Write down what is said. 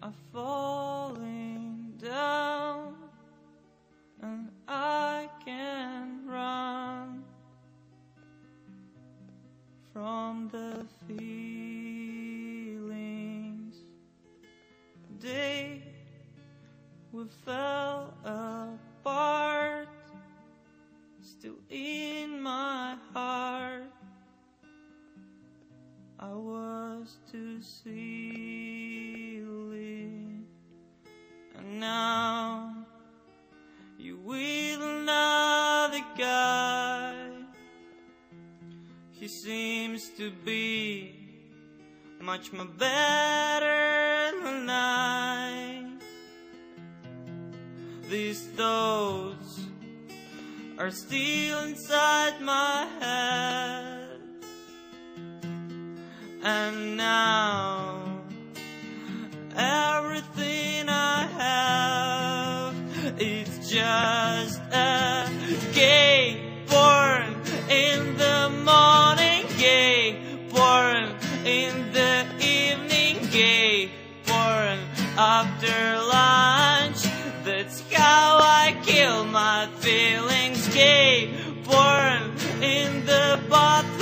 are falling down, and I can run from the feelings. The day we fell apart, still in my heart, I was too silly. And now you with another guy. He seems to be much more better than I. These thoughts are still inside my head, and now everything I have is just a gay porn in the morning, gay porn in the evening, gay porn after lunch. That's how I kill my feelings. Gay porn in the bathroom.